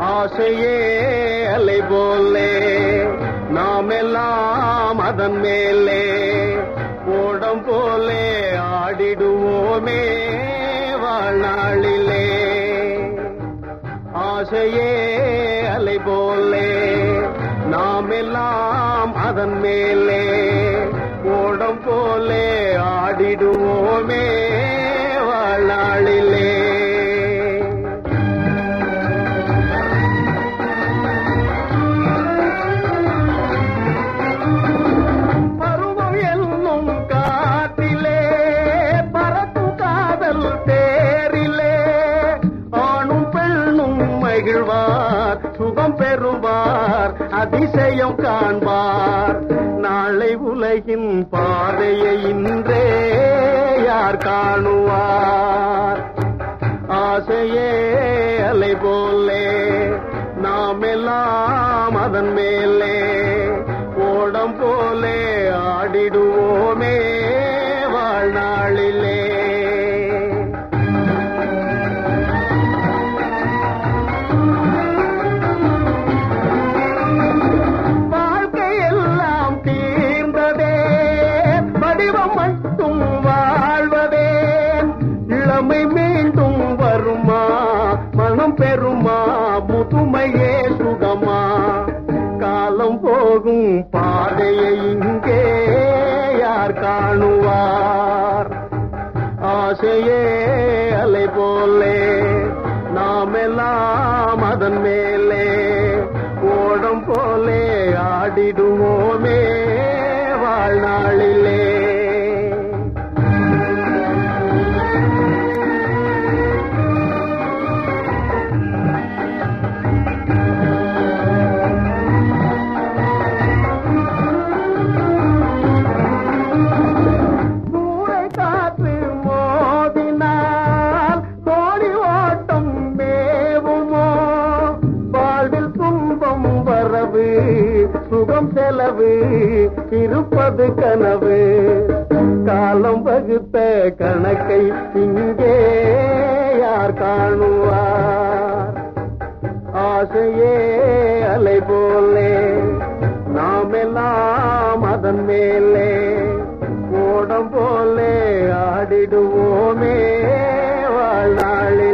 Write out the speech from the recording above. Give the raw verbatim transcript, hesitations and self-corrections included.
ஆசையே அலை போலே நாம் எல்லாம் அதன் மேலே ஓடம் போலே ஆடிடுவோமே வாழ்நாளிலே. ஆசையே அலை போலே நாம் எல்லாம் அதன் மேலே ஓடம் போலே ஆடிடுவோமே வாழ்நாளிலே. பருவம் என்னும் காற்றிலே பறக்கும் காதல் தேரிலே ஆணும் பெண்ணும் மகிழ்வார் சுகம் பெறுவார் அதிசயம் காண்பார். நாளை உலகின் பாதையை இன்றே யார் காணுவார். ஆசையே அலை போலே நாம் எல்லாம் அதன் மேலே ஓடம் போலே ஆடிடுவோமே வாழ்நாளிலே. வாழ்க்கையெல்லாம் தீர்ந்ததே வடிவம் மட்டும் வாழ்வதே. இளமை மீண்டும் வருமா மனம் பெறுமா முதுமையே சுகமா. காலம் போகும் பாதையை இங்கே யார் காணுவார். ஆசையே அலை போலே நாம் எல்லாம் அதன் மேலே ஓடம் போலே ஆடிடுவோமே வாழ்நாளிலே. சுகம் செலவு இருப்பது கனவு. காலம் வகுத்த கணக்கை இங்கே யார் காணுவார். ஆசையே அலை போலே நாம் எல்லாம் அதன் மேலே ஓடம் போலே ஆடிடுவோமே வாழ்நாளில்.